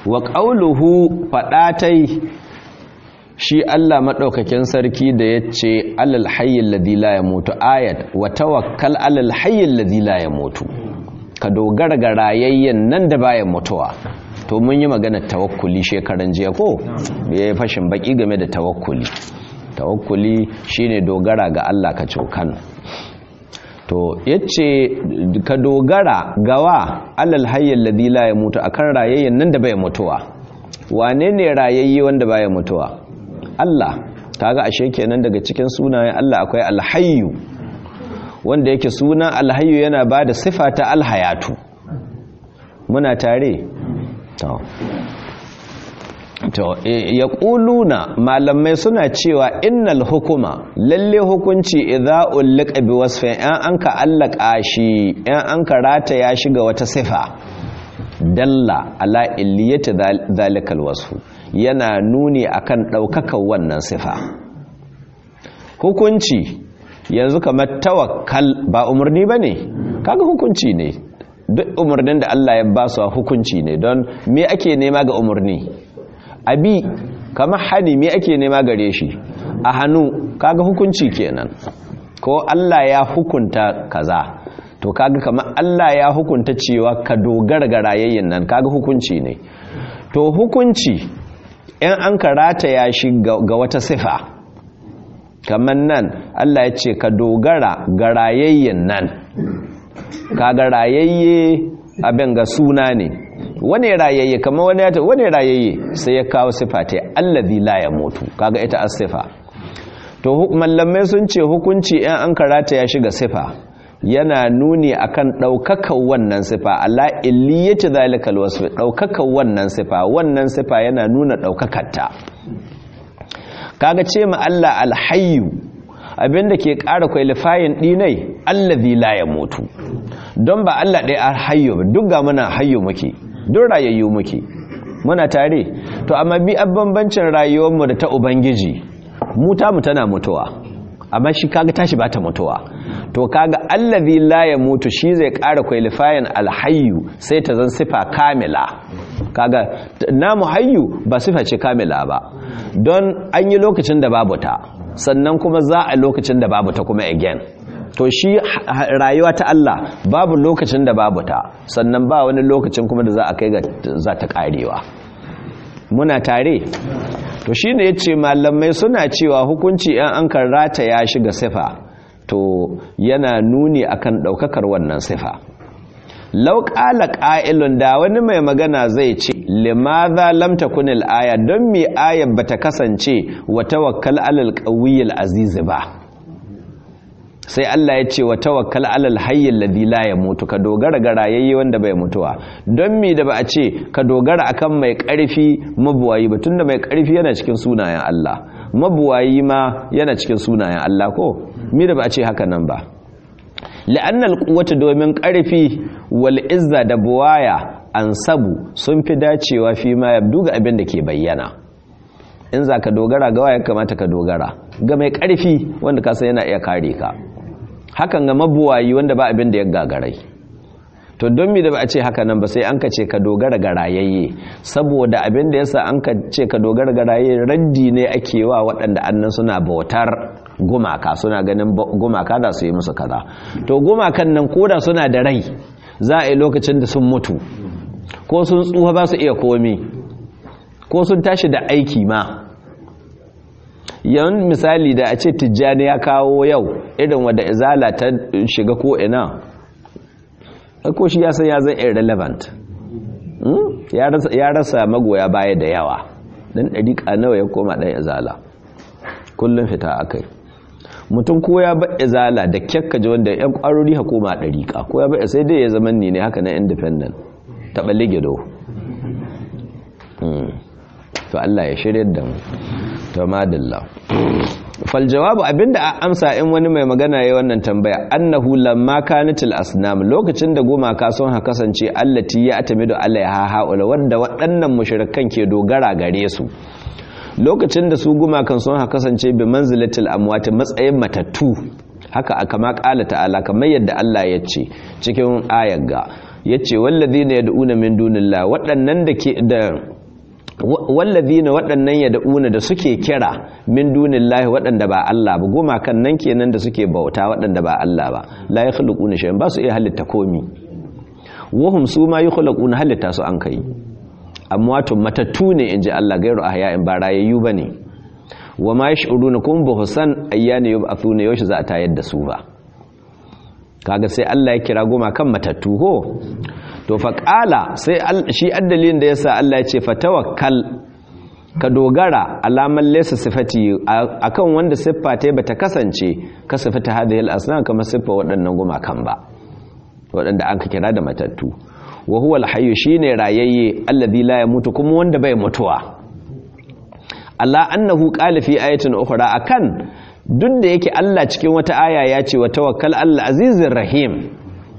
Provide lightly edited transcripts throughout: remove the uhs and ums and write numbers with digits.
wa qawluhu fadatai shi Allah madaukakin sarki da yace alal hayyil ladhi la yamutu ayat wa tawakkal alal hayyil ladhi la yamutu ka dogara ga rayayyen nan da bayan mutuwa to mun yi magana tawakkuli shekaran jiya ko yayi fashin baki game da tawakkuli shine dogara ga Allah ka cokan to yace ka dogara gawa alal hayyil ladhi la yamutu akan rayayyen nan da bayan mutuwa wane ne rayayye wanda bayan mutuwa Allah kaga ashe kenan daga cikin sunayen Allah akwai alhayyu wanda yake suna alhayyu yana bada sifa ta alhayatu muna tare to yaquluna malamai suna cewa innal hukuma lalle hukunci idza ulqa bi wasfin an ka allaka shi an ka rata ya shiga wata sifa dalla ala illiyati zalikal wasfu yana nuni akan daukakan wannan sifa hukunci yanzu kamar tawakkal ba umarni bane kaga hukunci ne duk umarnin da Allah ya ba su hukunci ne don me ake nema ga umarni abi kamar hani me ake nema gare shi a hannu kaga hukunci kenan ko Allah ya hukunta kaza to kaga kamar Allah ya hukunta cewa ka dogara ga rayayyen nan kaga hukunci ne to hukunci in an karata ya shi ga wata sifa kamar nan Allah ya ce ka dogara ga rayayyen nan kaga rayayye abin ga suna ne wani rayayye kamar wani rayayye sai ya kawo sifa ta allazi la yamutu kaga ita as-sifa to mallamai sun ce hukunci in an karata ya shiga sifa yana nuni akan daukakan wannan sifa ala illiyati zalikal wasf daukakan wannan sifa yana nuna daukakarta kaga ce ma Allah alhayyu abinda ke ƙara qualifying dinai allazi la yamutu don ba Allah dai alhayyu ba duk ga muna hayyu muke duk rayayyu muke muna tare to amma bi bambancin rayuwar mu da ta ubangiji mu tana mutuwa amma shi kaga tashi ba ta mutuwa to kaga allazi la yamutu shi zai ƙara qualifying alhayyu sai ta zan sifa kamila kaga namu hayyu ba sifa ce kamila ba don an yi lokacin da babu ta sannan kuma za a lokacin da babu ta kuma again to shi rayuwa ta Allah babu lokacin da babu ta sannan ba wani lokacin kuma da za a kai ga za ta karewa muna tare to shine yace malamai suna cewa hukunci an karata ya shiga sifa to yana nuni akan daukakar wannan sifa law qala qa'ilun da wani mai magana zai ce limadha lam takunil aya don me ayat bata kasance wa tawakkal alal qawiyil aziz ba sai Allah ya ce wa tawakkal alal hayyil ladhi la yamutu ka dogara ga rayayye wanda bai mutuwa don me da ba a ce ka dogara akan mai karfi mabuwayi ba tunda mai karfi yana cikin sunayen Allah mabuwayi ma yana cikin sunayen Allah ko me da ba a ce haka nan ba la'annal quwwatu domin karfi wal izza da buwaya ansabu sun fi dacewa fi ma yabdu ga abin da ke bayyana in zaka dogara ga waya kamata ka dogara ga mai karfi wanda ka san yana iya kare ka hakan ga mabuwayi wanda ba abin da ya gagarai to don me da ba a ce haka nan ba sai an ka ce ka dogara ga rayayye saboda abin da yasa an ka ce ka dogara ga rayayye raddi ne ake wa waɗanda annan suna bautar gumaka suna ganin gumaka za su yi musu kaza to gumakan nan koda suna da rai za a yi lokacin da sun mutu ko sun tsuha ba su iya komi ko sun tashi da aiki ma yawan misali da a ce tijjani ya kawo yau irin wadda izala ta shiga ko ina ko shi ya san ya zan irrelevant ya rasa magoya baya da yawa dan ɗariƙa nawa ya koma ɗan izala kullum fita akai mutum ko ya ba izala da kyakkaje wanda yan ƙwarori ha koma ɗariƙa ko ya ba sai dai ya zaman ne haka na independent taɓa ligido to Allah ya shirya da mu to madalla fal jawabu abinda a amsa in wani mai magana yayin wannan tambaya annahu lamma kanatil asnam lokacin da gumaka sun ha kasance allati ya atamidu alaiha haula wanda waɗannan mushrikan ke dogara gare su lokacin da su gumakan sun ha kasance bi manzilatil amwat matsayin matattu haka kama qala ta'ala kamar yadda Allah ya ce cikin ayar ga yace wallazina yad'una min dunillahi waɗannan da ke da wallazina waɗannan yad'una da suke kira min dunillahi waɗanda ba Allah ba gumakan nan kenan da suke bauta waɗanda ba Allah ba la yakhluquna shay'an ba su iya halitta komi wahum su ma yakhluquna halitta su an kai amwatun matattu ne inji Allah gairu ahya'in ba rayayyu bane wa ma yash'uruna kum buhsan ayyana yub'athuna yaushe za a tayar da su ba kaga sai Allah ya kira gumakan matattu ho to faƙala sai shi addalin da yasa Allah ya ce fatawakkal ka dogara alaman laysa sifati akan wanda siffa ta bata kasance ka sifata hadhihi al-asnam kamar siffa waɗannan gumakan ba waɗanda an ka kira da matattu wa huwa al-hayy shine rayayye alladhi la yamutu kuma wanda bai mutuwa Allah annahu qala fi ayatin ukhra akan duk da yake Allah cikin wata aya ya ce wa tawakkal al-azizir rahim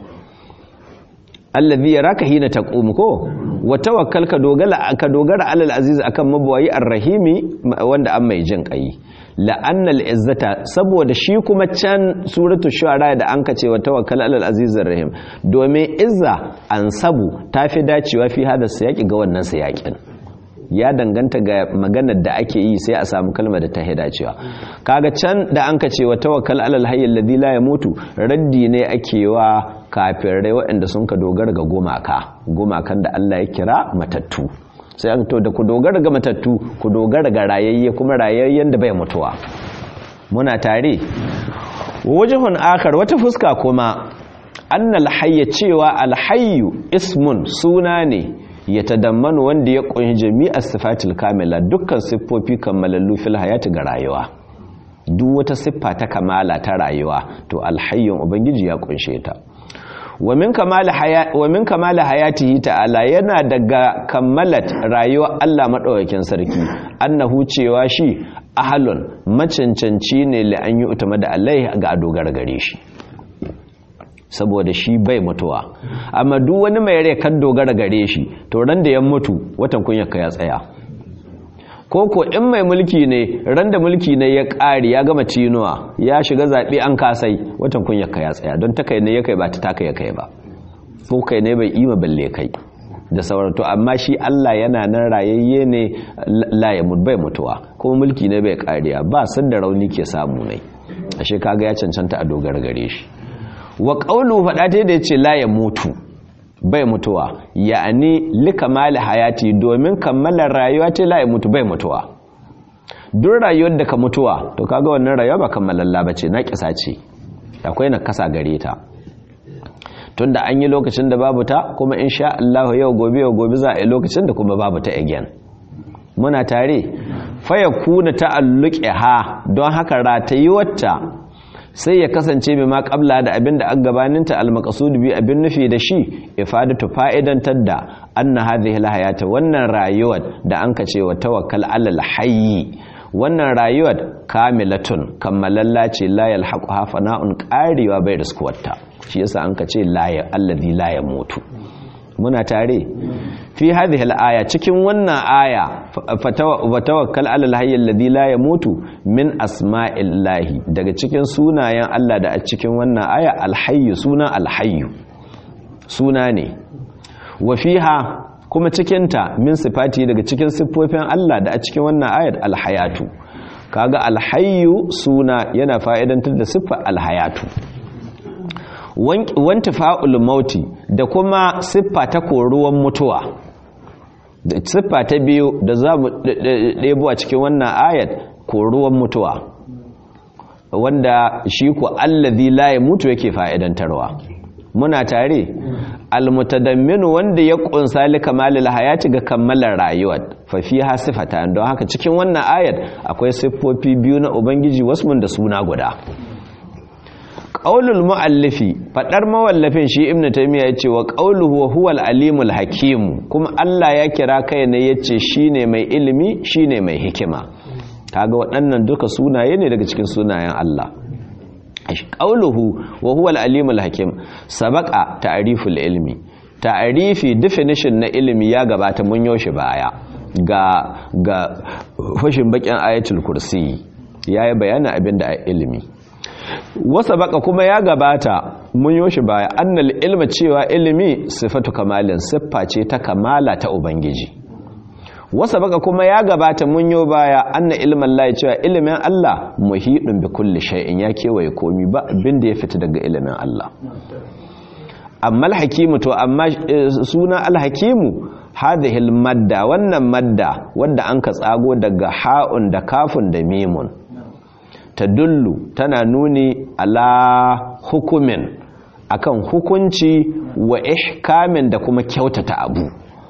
alladhi yaraka hina taqum ko wa tawakkal ka dogara alal aziz akan mabwayi arrahimi wanda an mai jin kai la annal izzata saboda shi kuma can suratu shu'ara da an kace wa tawakkal alal aziz arrahim domin izza ansabu tafi dacewa fi hada sayaki ga wannan sayakin ya danganta ga maganar da ake yi sai a samu kalmar da ta dacewa kaga can da an kace wa tawakkal alal hayy alladhi la yamutu raddi ne ake wa kafirai waɗanda sun ka dogara ga gumakan da Allah ya kira matattu sai an to da ku dogara ga matattu ku dogara ga rayayye kuma rayayyen da bai mutuwa muna tare wajhun akhar wata fuska kuma annal hayy cewa al hayyu ismun suna ne ya tadammanu wanda ya kunshi jami'ar sifatil kamila dukkan siffofi kammalallu fil hayati ga rayuwa duk wata siffa ta kamala ta rayuwa to alhayyun ubangiji ya kunshe ta wa min kamali hayatihi ta'ala yana daga kammalat rayuwar Allah madaukakin sarki annahu cewa shi ahalun macancanci ne li an yi utama da Allah ga dogara gare shi saboda shi bai mutuwa amma duk wani mai rai kan dogara gare shi to ran da ya mutu watan kunyarka ya tsaya koko in mai mulki ne ran da mulki ne ya ƙari ya gama cinuwa ya shiga zaɓe an kasai watan kunyarka ya tsaya don ta kai ne ya kai ba ta taka ya kai ba ko kai ne bai ima balle kai da sauran to amma shi Allah yana nan rayayye ne la ya bai mutuwa kuma mulki ne bai ƙariya ba san da rauni ke samu ne ashe kaga ya cancanta a dogara gare shi wa qawlu fada ta da yace la ya mutu bai mutuwa ya'ani likamali hayati domin kammalar rayuwa ce la ya mutu bai mutuwa duk rayuwar da ka mutuwa to kaga wannan rayuwa ba kammalalla bace na kisa ce akwai na kasa gare ta tunda an yi lokacin da babu ta kuma insha Allah yau gobe za a yi lokacin da kuma babu ta again muna tare fa yakuna ta'alluqiha don haka ratayuwarta sai ya kasance mai ma qabla da abinda an gabaninta al-maqsud bi abin nufi da shi ifadatu fa'idantar da anna hadhihi al-hayata wannan rayuwar da an kace wa tawakkal alal hayy wannan rayuwar kamilatun kammalalla ce la yalhaquha fana'un qariwa bai riskuwarta shi yasa an kace la alladhi la yamutu muna tare fi hadhihi al-aya cikin wannan aya fatawakkal alal hayy alladhi la yamutu min asma'illahi daga cikin sunayen Allah da a cikin wannan aya al-hayy suna al-hayy suna ne wa fiha kuma cikin ta min sifati daga cikin siffofin Allah da a cikin wannan ayat al-hayatu kaga al-hayy suna yana fa'idantar da siffar al-hayatu wanta fa'ul mauti da kuma siffa ta koruwan mutuwa da siffa ta biyu da za mu ɗebo a cikin wannan ayat koruwan mutuwa wanda shi ku allazi la ya mutu yake fa'idantarwa muna tare almutadamminu wanda ya kunsa li kamalil hayati ga kammalar rayuwa fa fiha sifatan don haka cikin wannan ayat akwai siffofi biyu na ubangiji wasmun da suna guda qaulul muallifi fadar mawallafin shi ibnu taymiya yace wa qauluhu huwal alimul hakim kuma Allah ya kira kai ne yace shine mai ilimi shine mai hikima kaga waɗannan duka sunaye ne daga cikin sunayen Allah qauluhu wa huwal alimul hakim sabaqa ta'riful ilmi ta'rifi definition na ilimi ya gabata mun yoshi baya ga fashin bakin ayatul kursi yayi bayanin abinda ilimi wasa baka kuma ya gabata mun yoshi baya annal ilma cewa ilimi sifatu kamalin siffa ce ta kamala ta ubangiji wasa baka kuma ya gabata mun yo baya anna ilmin Allah cewa ilimin Allah muhidun bi kulli shay'in ya kewaye komi ba abin da ya fita daga ilimin Allah amma al-hakimu to amma suna al-hakimu hadhihi al-madda wannan madda wanda an ka tsago daga ha'un da kafun da mimun tadullu tana nuni ala hukumin akan hukunci wa ihkamin da kuma kyautata abu.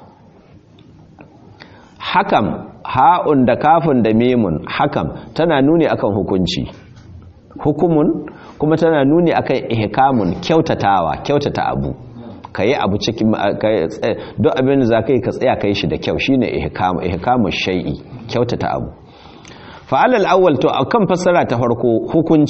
Hakam ha'un da kafin da mimun hakam tana nuni akan hukunci, hukumun kuma tana nuni akan ihkamun kyautata abu. Kayi abu cikin duk abin da zakai ka tsaya kai shi da kyau shine ihkamu shay'i kyautata abu. Fa'alal awwal to akan fassara ta farko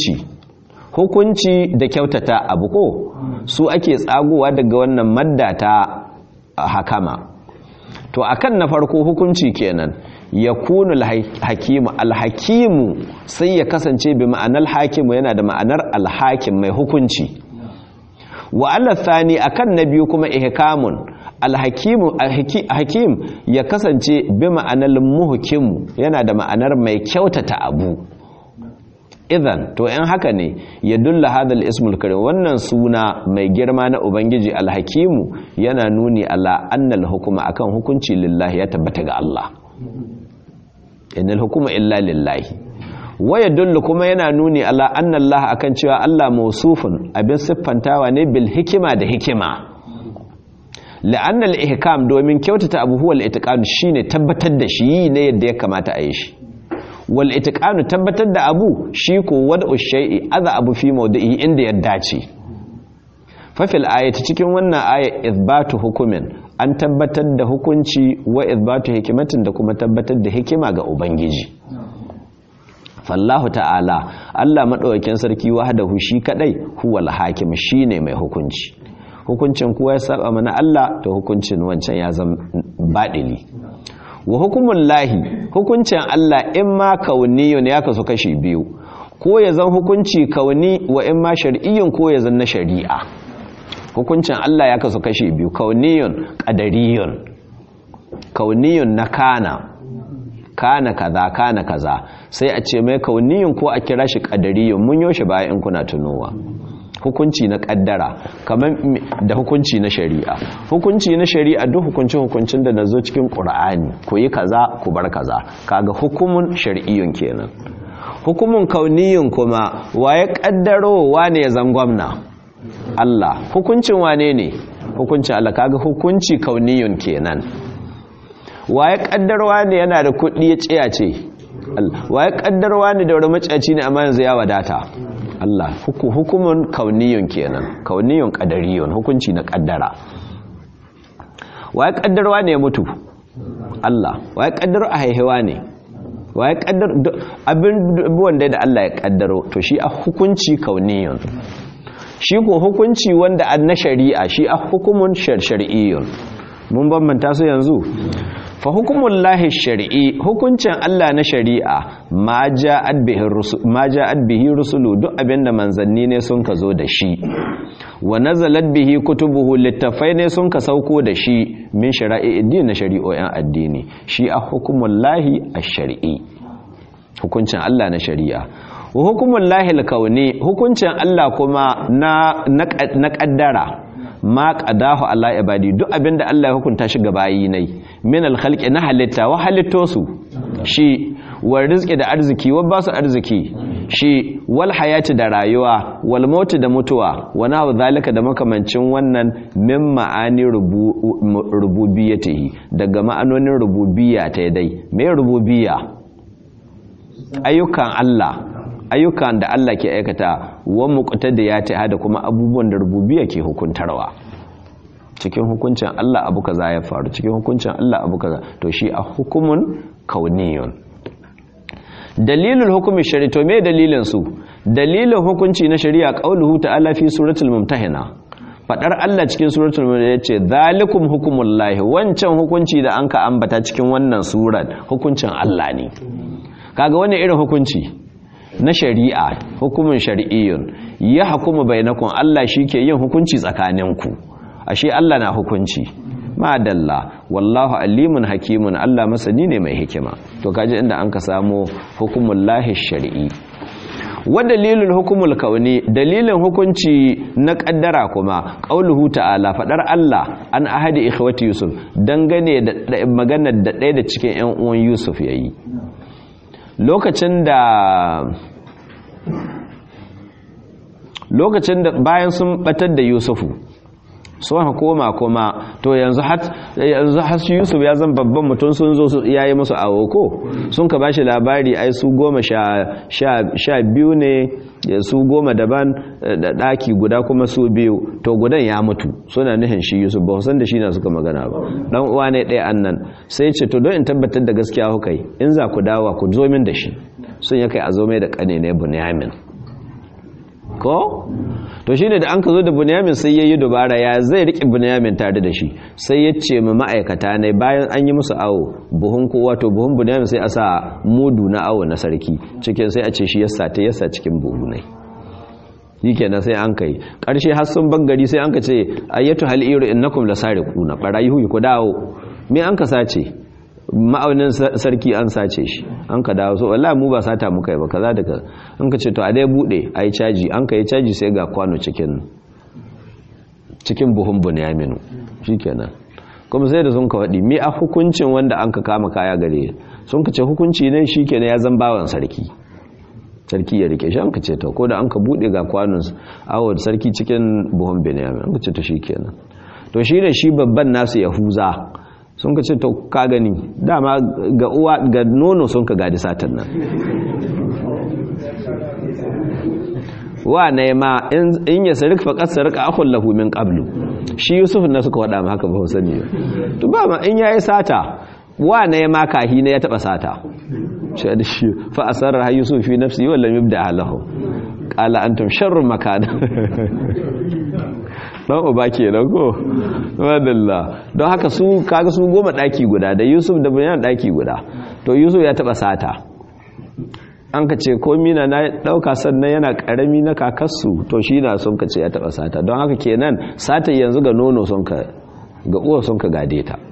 hukunci da kyautata abu ko su ake tsagowa daga wannan madda ta hakama. To akan na farko hukunci kenan yakunu al-hakimu al-hakimu sai ya kasance bi ma'anar hakimu yana da ma'anar al-hakim mai hukunci. Wa al-thani akan na biyu kuma ihkamun al-hakimu hakim ya kasance bi ma'anar muhkimu yana da ma'anar mai kyautata abu. Idan to in haka ne ya dulla hadal ismul karim wannan suna mai girma na ubangiji alhakimu yana nuni ala annal hukuma akan hukunci lillahi ya tabbata ga Allah innal hukuma illa lillahi wa yadullu kuma yana nuni ala anna Allah akan cewa Allah mausufun abin siffantawa ne bil hikima da hikima la'anna al ihkam domin kyautata abu huwa al itiqad shine tabbatar da shi ne yadda ya kamata a yi shi wal itiqanu tabbatar da abu shi ko wad'u shay'i adha abu fi mawdi'i inda ya dace fa fil ayati cikin wannan aya ithbatu hukumin an tabbatar da hukunci wa ithbatu hikimatin da kuma tabbatar da hikima ga ubangiji fallahu ta'ala Allah madaukakin sarki wahdahu shi kadai huwal hakim shine mai hukunci hukuncin kuwa ya saba mana Allah to hukuncin wancan ya zama badili wa hukumun lahi hukuncin Allah in ma kauniyun ya kasu kashi biyu ko ya zan hukunci kauni wa in ma shar'iyyun ko ya zan na shari'a hukuncin Allah ya kasu kashi biyu kauniyun qadariyun kauniyun na kana kaza sai a ce mai kauniyun ko a kira shi qadariyun mun yoshi baya in kuna tunowa hukunci na kaddara kamar da hukunci na shari'a hukunci na shari'a duk hukuncin da nazo cikin Qur'ani ku yi kaza ku bar kaza kaga hukumun shar'iyyun kenan hukumun kauniyun kuma waye kaddaro wane ya zangwamna Allah hukuncin wane ne hukuncin Allah kaga hukunci kauniyun kenan waye kaddarwa ne yana da kuɗi ya tsiyace Allah waye kaddarwa ne da wani maciyaci ne amma yanzu ya wadata Allah hukumun kauniyun kenan kauniyun qadariyun hukunci na kaddara waye kaddarwa ne ya mutu Allah waye kaddaro a haihuwa ne waye kaddar abin da Allah ya kaddaro to shi a hukunci kauniyun shi ko hukunci wanda an na shari'a shi a hukumun shar'iyyun mun bambanta su yanzu fa hukumul lahi shar'i hukuncin Allah na shari'a ma ja'at bihi rusulu duk abinda manzanni ne sun ka zo da shi wa nazalat bihi kutubuhu littafai ne sun ka sauko da shi min shara'i addini na shari'o'in addini shi a hukumul lahi ash-shar'i hukuncin Allah na shari'a wa hukumul lahi al-kauni hukuncin Allah kuma na kaddara ma qadahu ala ibadi duk abinda Allah ya hukunta shi ga bayi nai min al-khalqi na halitta wa halittosu shi wal rizqi da arziki wa basu arziki shi wal hayati da rayuwa wal mauti da mutuwa wa nahu zalika da makamancin wannan min ma'ani rububiyyatihi daga ma'anonin rububiyya ta dai me rububiyya ayyukan Allah ayyukan da Allah ke aikata wa muqtadiyati hada kuma abubuwan da rububiyya ke hukuntarwa cikin hukuncin Allah abu kaza ya faru cikin hukuncin Allah abu kaza to shi a hukumun kauniyun dalilul hukmi shari'a to me dalilin su dalilin hukunci na shari'a qauluhu ta'ala fi suratul mumtahina fadar Allah cikin suratul mumtahina yace zalikum hukumullahi wancan hukunci da anka ambata cikin wannan surar hukuncin Allah ne kaga wannan irin hukunci na shari'a hukumin shari'iyyun ya hukuma bainakum Allah shike yin hukunci tsakaninku ashe Allah na hukunci madalla wallahu alimun hakimun Allah masani ne mai hikima to kaji inda an ka samu hukumullahi shar'i wa dalilul hukumul kauni dalilin hukunci na kaddara kuma qauluhu ta'ala fadar Allah an ahadi ikhwati yusuf dangane da maganar da ɗaya da cikin ƴan uwan yusuf yayi lokacin da bayan sun batar da yusufu sun koma kuma to yanzu har yusuf ya zan babban mutum sun zo yayi musu awoko sun ka bashi labari ai su 12 ne su 10 daban da daki guda kuma su biyu to gudan ya mutu suna nihin shi yusuf ba san da shi na suka magana ba dan uwa ne ɗaya annan sai ce to don in tabbatar da gaskiya hukai in za ku dawo ku zo min da shi sun ya kai a zo mai da kane ne bunyamin ko to shine da an ka zo da bunyamin sai yayi dubara ya zai rike bunyamin tare da shi sai ya ce ma ma'aikata ne bayan an yi musu awo buhun kowa to buhun bunyamin sai a sa mudu na awo na sarki cikin sai a ce shi yassa cikin buhu ne shikenan sai an kai karshe har sun bangari sai an ka ce ayyatu haliru innakum lasariquna barayihu ku dawo me an ka sace ma'aunin sarki an sace shi an ka dawo so wallahi mu ba sata muka yi ba kaza da kaza an ka ce to a dai bude ayi caji an ka yi caji sai ga kwano cikin buhun bunyaminu shikenan kuma sai da sun ka wadi me a hukuncin wanda an ka kama kaya gare sun ka ce hukunci ne shikenan ya zan bawan sarki ya rike shi an ka ce to ko da an ka bude ga kwanon awo sarki cikin buhun bunyamin an ka ce to shikenan to shine shi babban nasu yahuza sun ka ce to ka gani dama ga uwa ga nono sun ka gadi satan nan wa ne ma in ya sarik faqat sarika akhul lahu min qablu shi yusuf na suka wada haka ba sani to ba ma in yayi sata wa ne ma kahi ne ya taba sata shi da shi fa asarra yusuf fi nafsi wa lam yubda lahu qala antum sharrun makana dan uba kenan ko wadalla don haka su kaga su 10 daki guda da yusuf da bunyan daki guda to yusuf ya taba sata an ka ce komi na dauka sannan yana karami na kakarsu to shi na sun ka ce ya taba sata don haka kenan sata yanzu ga nono sun ka ga uwa sun ka gade ta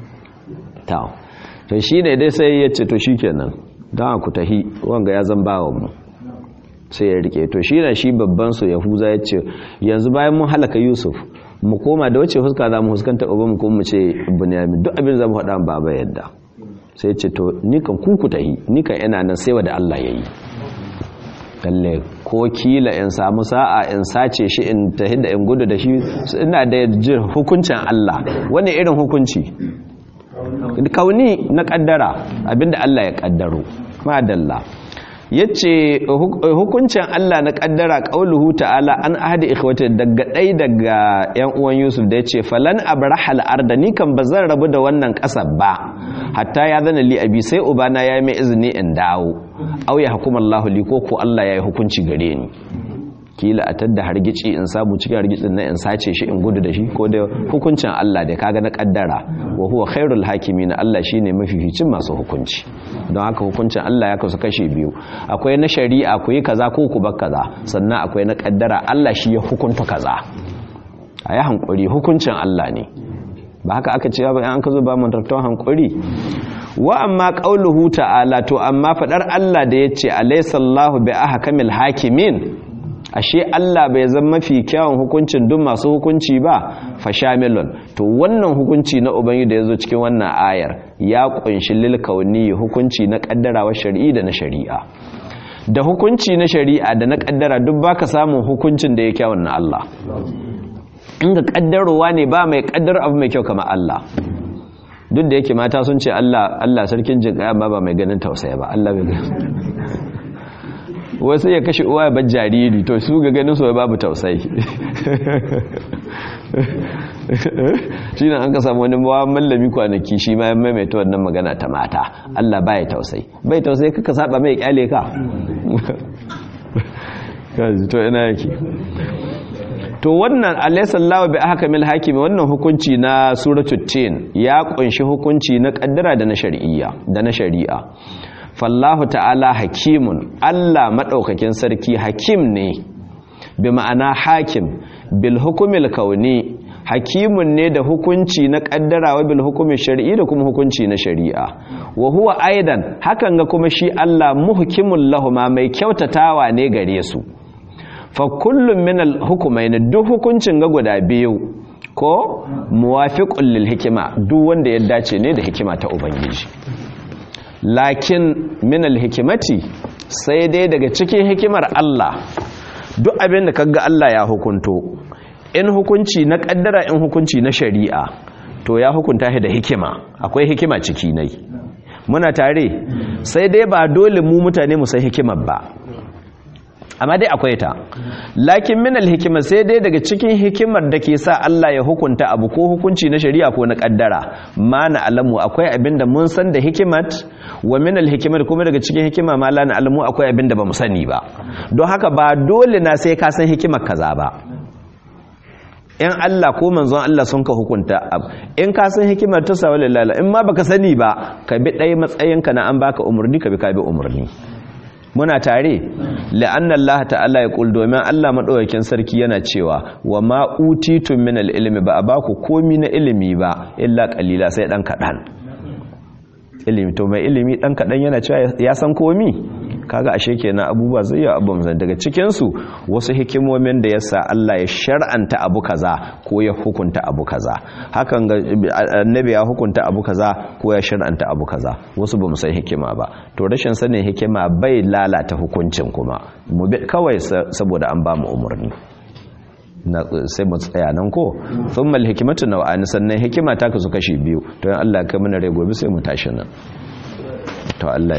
to shi ne dai sai ya ce to shi kenan don ku tahi wanga ya zan bawa mu sai ya rike to shi na shi babban su yahuza ya ce yanzu bayan mun halaka yusuf mu koma da wace fuska za mu huskanta uba mu kuma mu ce bunyamin duk abin za mu faɗa baba yadda sai ya ce to ni kan kuku tahi ni kan ina nan sai wada Allah yayi kalle ko kila in samu sa'a in sace shi in tahi da in gudu da shi ina da hukuncin Allah wani irin hukunci kauni na kaddara abinda Allah ya kaddaro madalla yace hukuncin Allah na kaddara qauluhu ta'ala an ahadi ikhwati daga yan uwan Yusuf da yace falan abrahal arda ni kan bazan rabu da wannan kasar ba hatta ya zana li abi sai ubana yayi mai izini in dawo aw ya hukumallahu li ko Allah yayi hukunci gare ni kila a tadda hargici in samu cikin hargitsin na in sace shi in gudu da shi ko da hukuncin Allah da kaga na kaddara wa huwa khairul hakimin Allah shine mafificin masu hukunci don haka hukuncin Allah ya kasu kashi biyu akwai na shari'a akwai kaza ko ku bar kaza sannan akwai na kaddara Allah shi ya hukunta kaza ayi hankuri hukuncin Allah ne ba haka aka ce ba an ka zo ba mun tarton hankuri wa amma qauluhu ta'ala to amma fadar Allah da yace alaysa Allahu bi ahkamil hakimin ashe Allah bai zama mafi kyawun hukuncin duk masu hukunci ba fashamilun to wannan hukunci na ubangi da yazo cikin wannan ayar ya kunshi lil kauni hukunci na kaddarawa shar'i da na shari'a da hukunci na shari'a da na kaddara duk baka samun hukuncin da ya kyawun na Allah in ga kaddarowa ne ba mai kaddar abu mai kyau kamar Allah duk da yake mata sun ce Allah sarkin jinƙaya ba mai ganin tausayi ba Allah bai ganin wasu ya kashe uwa ya bar jariri to su ga ganin su babu tausayi shi ne an ka samu wani mallami kwanaki shi ma ya maimaita wannan magana ta mata Allah baya tausayi bai tausayi kaka saba mai kyale ka to ina yake to wannan alaysallahu bi ahkamil hakimi wannan hukunci na suratul tin ya kunshi hukunci na kaddara da na shari'a fallahu ta'ala hakimun Allah madaukakin sarki hakim ne bi ma'ana hakim bil hukumil kauni hakimun ne da hukunci na kaddarawa bil hukumi shar'i da kuma hukunci na shari'a wa huwa aidan hakan ga kuma shi Allah muhkimul lahuma mai kyautatawa ne gare su fa kullum min al hukumain duk hukuncin ga guda biyu ko muwafiqul lil hikima duk wanda ya dace ne da hikima ta ubangiji lakin min al hikimati sai dai daga cikin hikimar Allah duk abin da kaga Allah ya hukunto in hukunci na kaddara in hukunci na shari'a to ya hukunta shi da hikima akwai hikima ciki nai muna tare sai dai ba dole mu mutane mu san hikimar ba amma dai akwai ta lakin min alhikima sai dai daga cikin hikimar da ke sa Allah ya hukunta abu ko hukunci na shari'a ko na kaddara ma na alamu akwai abinda mun san da hikimat wa min alhikimat kuma daga cikin hikima ma la na alamu akwai abinda bamu sani ba don haka ba dole na sai ka san hikimar kaza ba in Allah ko manzon Allah sun ka hukunta abu in ka san hikimar ta sa wallahi in ma baka sani ba ka bi dai matsayinka na an baka umurni ka bi umurni muna tare la'anna Allah ta'ala ya kul domin Allah madaukakin sarki yana cewa wa ma utitum min al-ilmi ba baku komi na ilimi ba illa qalila sai dan kadan ilimi to mai ilimi dan kadan yana cewa ya san komi kaga ashe kenan abubuwa zai yi abu daga cikin su wasu hikimomin da yasa Allah ya shar'anta abu kaza ko ya hukunta abu kaza hakan ga annabi ya hukunta abu kaza ko ya shar'anta abu kaza wasu bamu san hikima ba to rashin sanin hikima bai lalata hukuncin kuma mu bi kawai saboda an ba mu umurni sai mu tsaya nan ko thumma al-hikmatu naw'an sannan hikima ta kasu kashi biyu to in Allah ya kai mana rai gobe sai mu tashi nan to Allah